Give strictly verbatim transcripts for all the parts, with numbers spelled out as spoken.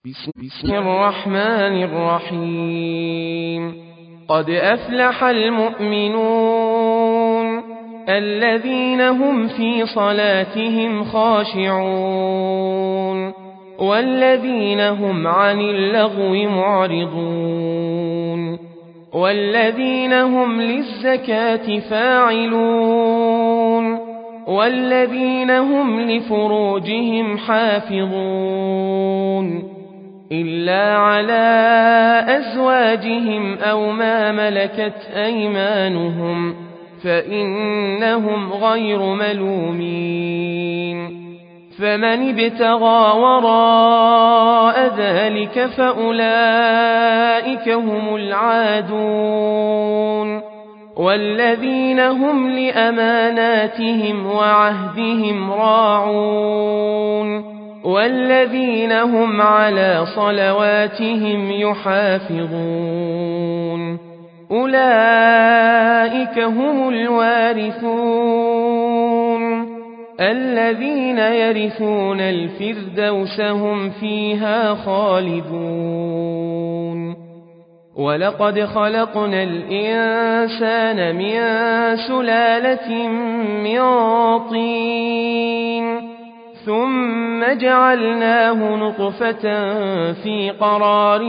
بسم الرحمن الرحيم قد أفلح المؤمنون الذين هم في صلاتهم خاشعون والذين هم عن اللغو معرضون والذين هم للزكاة فاعلون والذين هم لفروجهم حافظون إلا على أزواجهم أو ما ملكت أيمانهم فإنهم غير ملومين فمن ابتغى وراء ذلك فأولئك هم العادون والذين هم لأماناتهم وعهدهم راعون والذين هم على صلواتهم يحافظون أولئك هم الوارثون الذين يرثون الفردوس هم فيها خالدون ولقد خلقنا الإنسان من سلالة من طين ثم جعلناه نطفة في قرار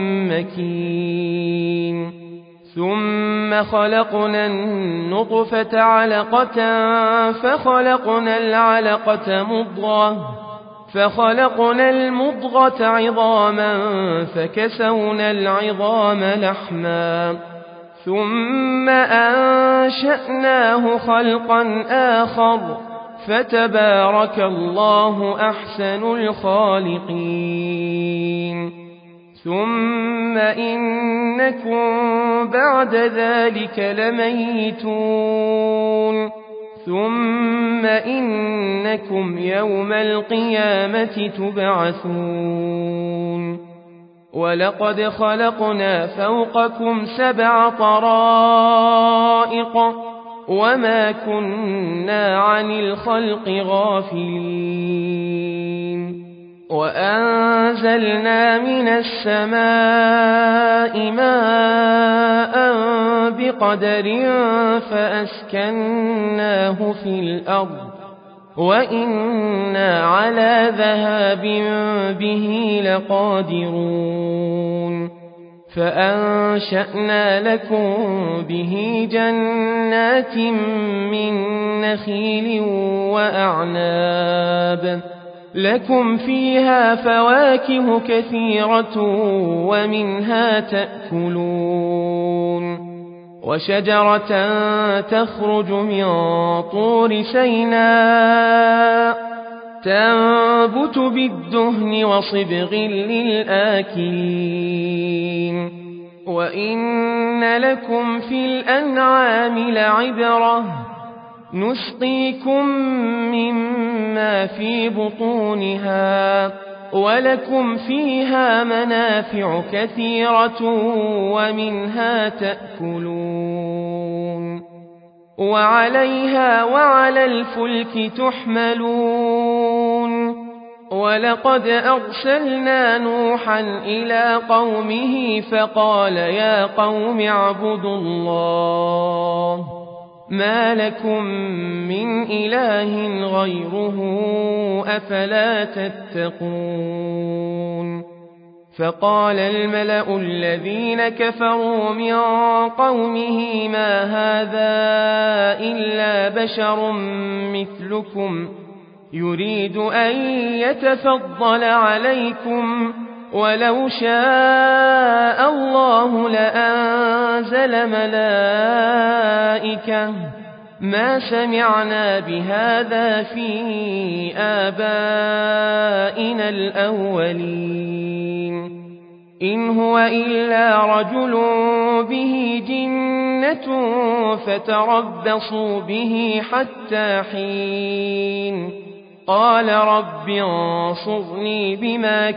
مكين ثم خلقنا النطفة علقة فخلقنا العلقة مضغة فخلقنا المضغة عظاما فكسونا العظام لحما ثم أنشأناه خلقا آخر فتبارك الله أحسن الخالقين ثم إنكم بعد ذلك لميتون ثم إنكم يوم القيامة تبعثون ولقد خلقنا فوقكم سبع طرائق وما كنا عن الخلق غافلين وأنزلنا من السماء ماء بقدر فأسكناه في الأرض وإنا على ذهاب به لقادرون فأنشأنا لكم به جنات من نخيل وأعناب لكم فيها فواكه كثيرة ومنها تأكلون وشجرة تخرج من طور سيناء تنبت بالدهن وصبغ للآكلين وإن لكم في الأنعام لعبرة نسقيكم مما في بطونها ولكم فيها منافع كثيرة ومنها تأكلون وعليها وعلى الفلك تحملون ولقد أرسلنا نوحا إلى قومه فقال يا قوم اعبدوا الله ما لكم من إله غيره أفلا تتقون فقال الملأ الذين كفروا من قومه ما هذا إلا بشر مثلكم يريد أن يتفضل عليكم ولو شاء الله لأنزل ملائكة ما سمعنا بهذا في آبائنا الأولين إن هو إلا رجل به جنة فتربصوا به حتى حين قال رب انصرني بما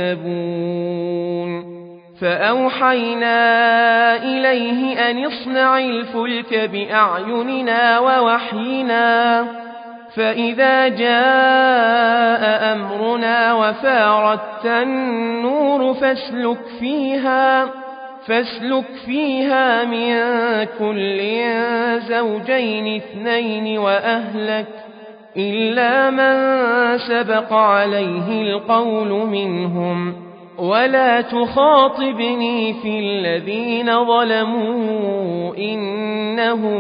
كذبون فأوحينا إليه أن اصنع الفلك بأعيننا ووحينا فإذا جاء أمرنا وفارت النور فاسلك فيها فاسلك فيها من كل زوجين اثنين وأهلك إلا من سبق عليه القول منهم ولا تخاطبني في الذين ظلموا إنهم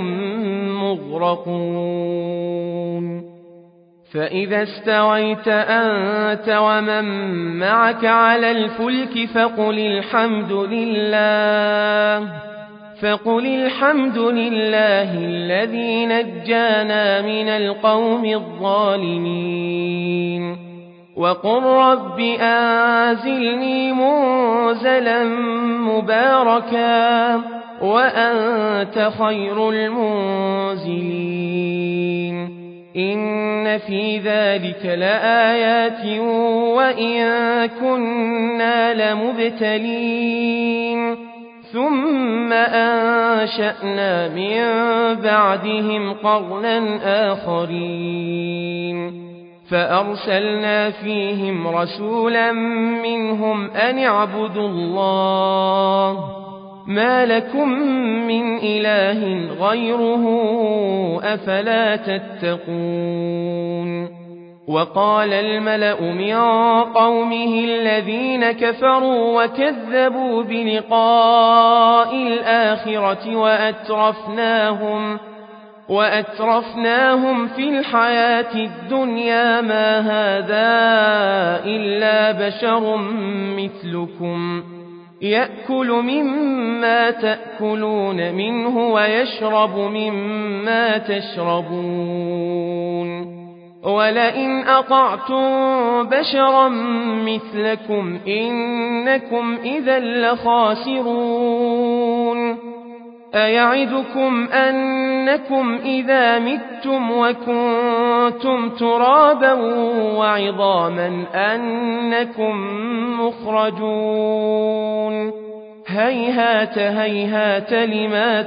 مغرقون فإذا استويت أنت ومن معك على الفلك فقل الحمد لله فقل الحمد لله الذي نجانا من القوم الظالمين وقل رب أنزلني منزلا مباركا وأنت خير المنزلين إن في ذلك لآيات وإن كنا لمبتلين ثم أنشأنا من بعدهم قرنا آخرين فأرسلنا فيهم رسولا منهم أن اعبدوا الله ما لكم من إله غيره أفلا تتقون وقال الملأ من قومه الذين كفروا وكذبوا بلقاء الآخرة وأترفناهم وأترفناهم في الحياة الدنيا ما هذا إلا بشر مثلكم يأكل مما تأكلون منه ويشرب مما تشربون ولئن أطعتم بشرا مثلكم إنكم إذا لخاسرون أيعدكم أنكم إذا متم وكنتم ترابا وعظاما أنكم مخرجون هيهات هيهات لما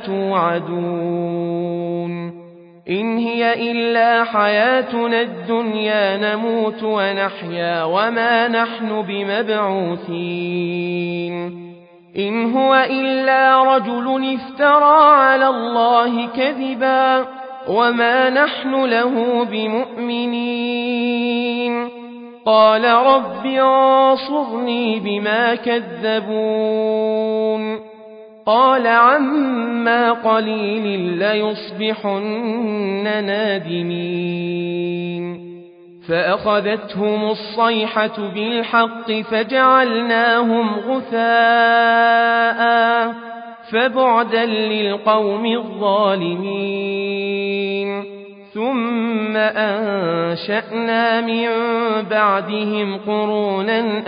توعدون إن هي إلا حياتنا الدنيا نموت ونحيا وما نحن بمبعوثين إن هو إلا رجل افترى على الله كذبا وما نحن له بمؤمنين قال رب انصرني بما كذبون قال عما قليل ليصبحن نادمين فأخذتهم الصيحة بالحق فجعلناهم غثاء فبعدا للقوم الظالمين ثم أنشأنا من بعدهم قرونا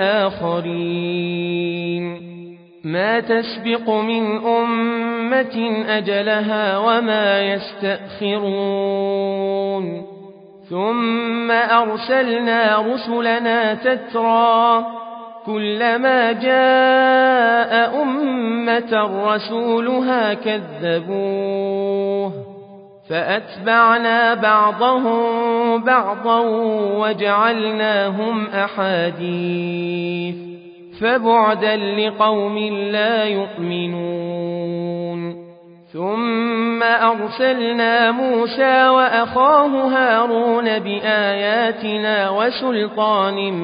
آخرين ما تسبق من أمة أجلها وما يستأخرون ثم أرسلنا رسلنا تترى كلما جاء أمة رسولها كذبوه فأتبعنا بعضهم بعضا وجعلناهم أحاديث فبعدا لقوم لا يؤمنون ثم أرسلنا موسى وأخاه هارون بآياتنا وسلطان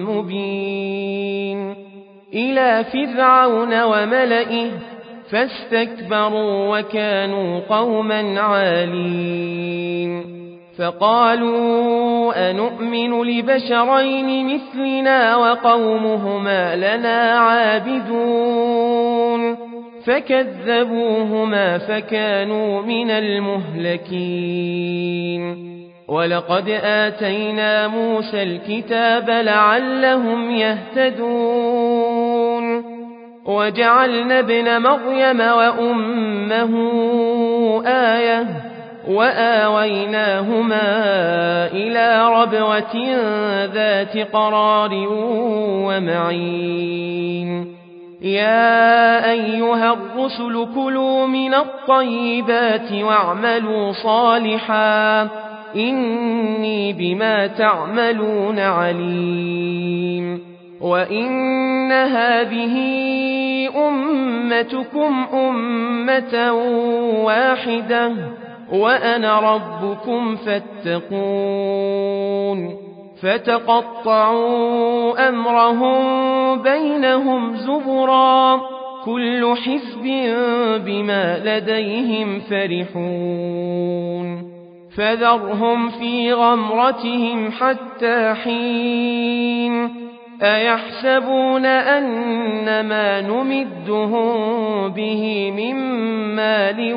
مبين إلى فرعون وملئه فاستكبروا وكانوا قوما عالين فقالوا أنؤمن لبشرين مثلنا وقومهما لنا عابدون فكذبوهما فكانوا من المهلكين ولقد آتينا موسى الكتاب لعلهم يهتدون وجعلنا ابن مريم وأمه آية وآويناهما إلى ربوة ذات قرار ومعين يا أيها الرسل كلوا من الطيبات واعملوا صالحا إني بما تعملون عليم وإن هذه أمتكم أمة واحدة وأنا ربكم فاتقون فتقطعوا أمرهم بينهم زبرا كل حزب بما لديهم فرحون فذرهم في غمرتهم حتى حين أيحسبون أن ما نمدهم به من مال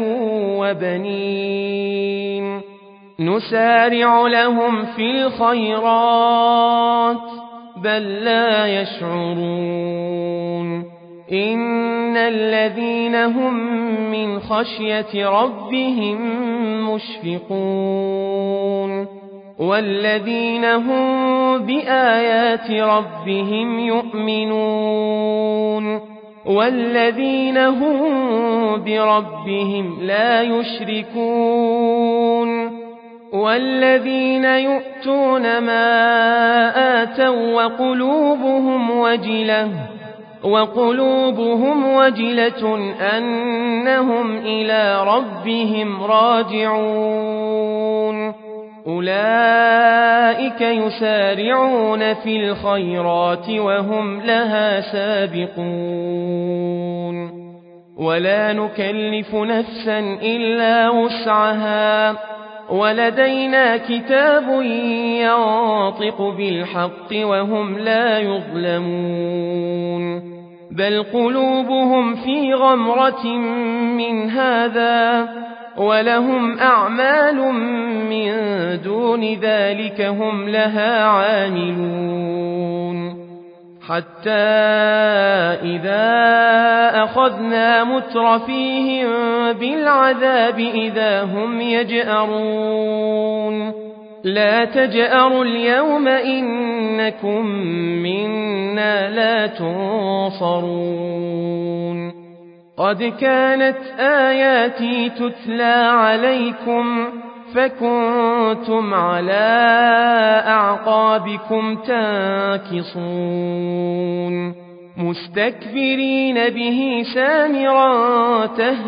وبنين نسارع لهم في الخيرات بل لا يشعرون إن الذين هم من خشية ربهم مشفقون والذين هم بآيات ربهم يؤمنون والذين هم بربهم لا يشركون والذين يؤتون ما آتوا وقلوبهم وجلة وقلوبهم وجلة أنهم إلى ربهم راجعون أولئك يسارعون في الخيرات وهم لها سابقون ولا نكلف نفسا إلا وسعها ولدينا كتاب ينطق بالحق وهم لا يظلمون بل قلوبهم في غمرة من هذا ولهم أعمال من دون ذلك هم لها عاملون حتى إذا أخذنا مترفيهم بالعذاب إذا هم يجأرون لا تجأروا اليوم إنكم منا لا تنصرون قد كانت آياتي تتلى عليكم فكنتم على أعقابكم تنكصون مستكبرين به سامرا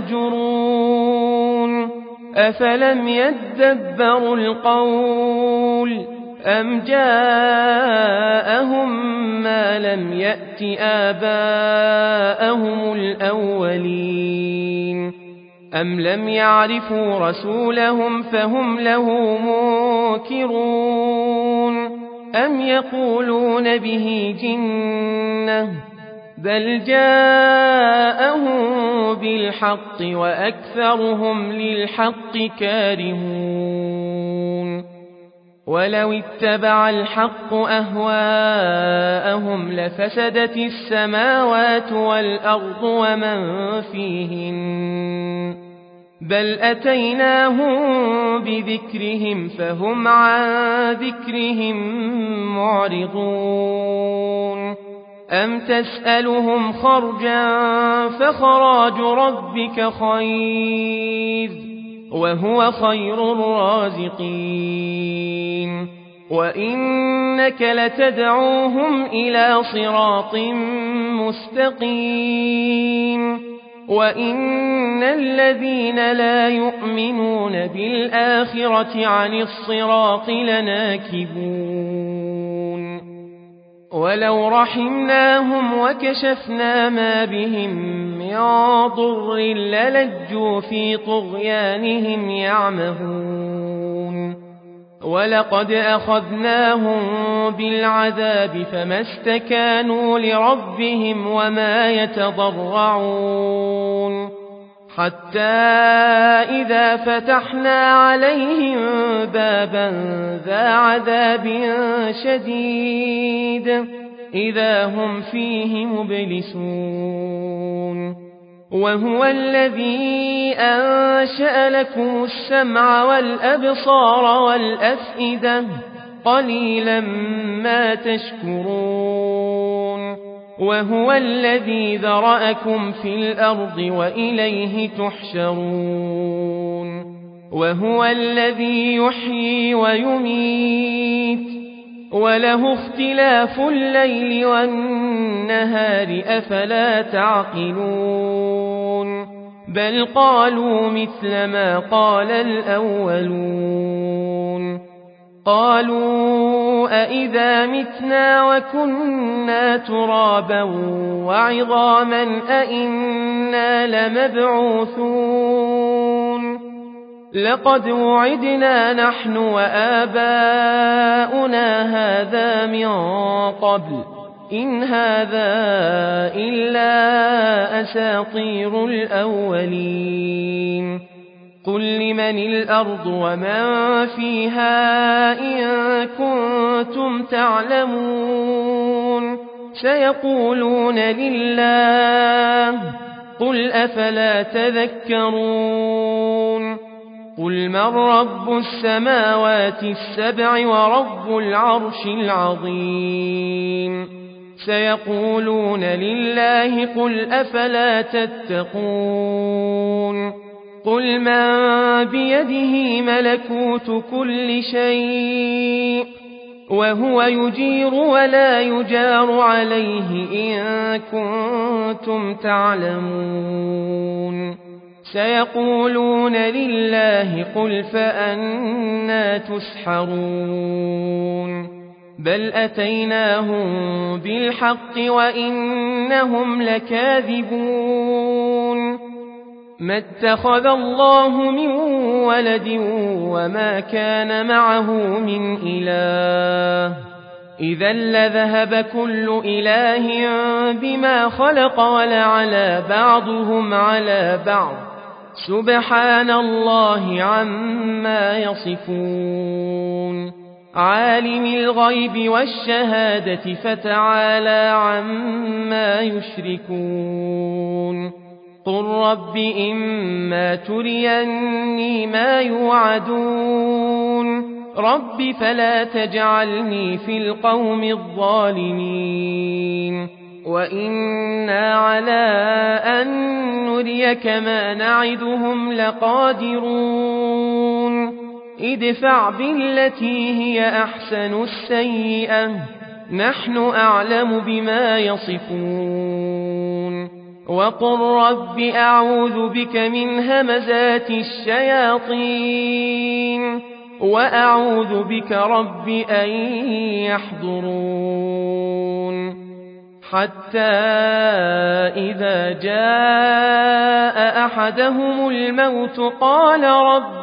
تهجرون أفلم يدبروا القول أم جاءهم ما لم يأت آباءهم الأولين أم لم يعرفوا رسولهم فهم له منكرون أم يقولون به جنة بل جاءهم بالحق وأكثرهم للحق كارهون ولو اتبع الحق أهواءهم لفسدت السماوات والأرض ومن فيهن بل أتيناهم بذكرهم فهم عن ذكرهم معرضون أم تسألهم خرجا فخراج ربك خير وهو خير الرازقين وإنك لتدعوهم إلى صراط مستقيم وإن الذين لا يؤمنون بالآخرة عن الصراط لناكبون ولو رحمناهم وكشفنا ما بهم من ضر للجوا في طغيانهم يعمهون ولقد أخذناهم بالعذاب فما استكانوا لربهم وما يتضرعون حتى إذا فتحنا عليهم بابا ذا عذاب شديد إذا هم فيه مبلسون وهو الذي أنشأ لكم السمع والأبصار والأفئدة قليلا ما تشكرون وهو الذي ذرأكم في الأرض وإليه تحشرون وهو الذي يحيي ويميت وله اختلاف الليل والنهار أفلا تعقلون بل قالوا مثل ما قال الأولون قالوا أئذا متنا وكنا ترابا وعظاما أئنا لمبعوثون لقد وعدنا نحن وآباؤنا هذا من قبل إن هذا إلا أساطير الأولين قل لمن الأرض ومن فيها إن كنتم تعلمون سيقولون لله قل أفلا تذكرون قل من رب السماوات السبع ورب العرش العظيم سيقولون لله قل أفلا تتقون قل من بيده ملكوت كل شيء وهو يجير ولا يجار عليه إن كنتم تعلمون سيقولون لله قل فأنى تسحرون بل أتيناهم بالحق وإنهم لكاذبون ما اتخذ الله من ولد وما كان معه من إله إذا لذهب كل إله بما خلق ولعلى بعضهم على بعض سبحان الله عما يصفون عالم الغيب والشهادة فتعالى عما يشركون قل رب إما تريني ما يوعدون رب فلا تجعلني في القوم الظالمين وإنا على أن نريك ما نعدهم لقادرون ادفع بالتي هي أحسن السيئة نحن أعلم بما يصفون وقل رب أعوذ بك من همزات الشياطين وأعوذ بك رب أن يحضرون حتى إذا جاء أحدهم الموت قال رب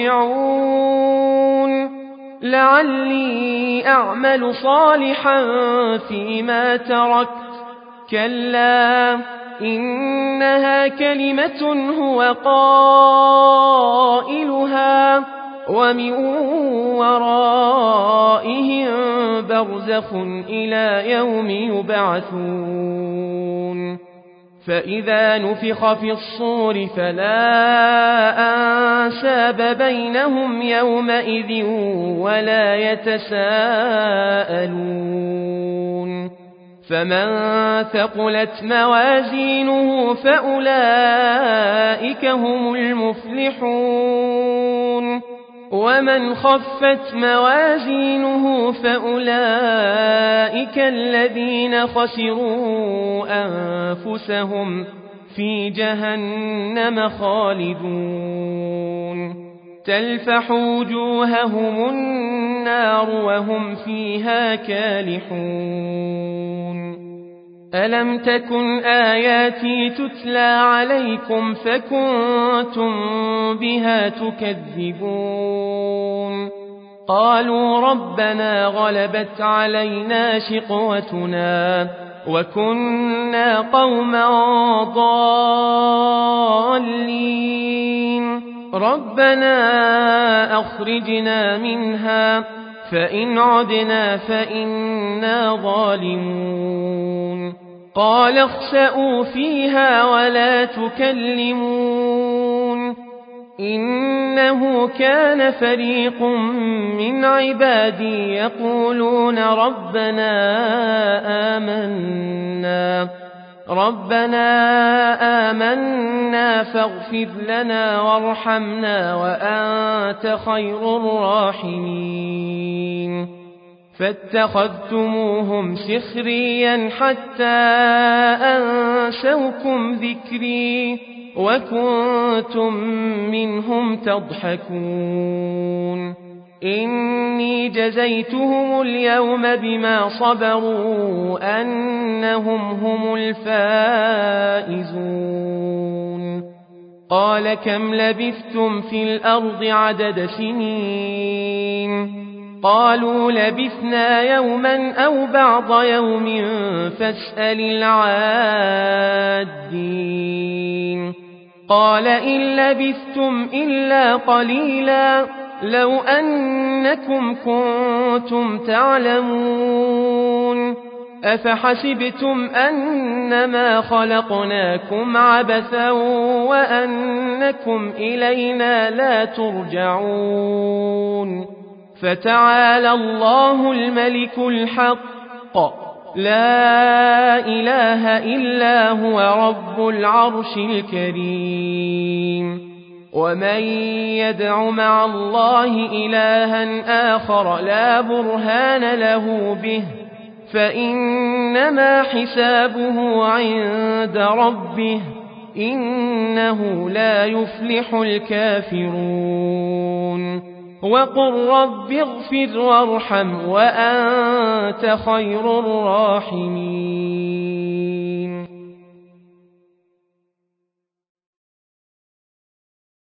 ارجعون لعلي أعمل صالحا فيما تركت كلا إنها كلمة هو قائلها ومن ورائهم برزخ إلى يوم يبعثون فإذا نفخ في الصور فلا أنساب بينهم يومئذ ولا يتساءلون فمن ثقلت موازينه فأولئك هم المفلحون ومن خفت موازينه فأولئك الذين خسروا أنفسهم في جهنم خالدون تلفح وجوههم النار وهم فيها كالحون ألم تكن آياتي تتلى عليكم فكنتم بها تكذبون قالوا ربنا غلبت علينا شقوتنا وكنا قوما ضالين ربنا أخرجنا منها فإن عدنا فإنا ظالمون قال اخسئوا فيها ولا تكلمون إنه كان فريق من عبادي يقولون ربنا آمنا ربنا آمنا فاغفر لنا وارحمنا وأنت خير الراحمين فاتخذتموهم سخريا حتى أنسوكم ذكري وكنتم منهم تضحكون إني جزيتهم اليوم بما صبروا أنهم هم الفائزون قال كم لبثتم في الأرض عدد سنين قالوا لبثنا يوما أو بعض يوم فاسأل العادين قال إن لبثتم إلا قليلا لو أنكم كنتم تعلمون أفحسبتم أنما خلقناكم عبثا وأنكم إلينا لا ترجعون فتعالى الله الملك الحق لا إله إلا هو رب العرش الكريم ومن يدع مع الله إلها آخر لا برهان له به فإنما حسابه عند ربه إنه لا يفلح الكافرون وقل رب اغفر وارحم وأنت خير الراحمين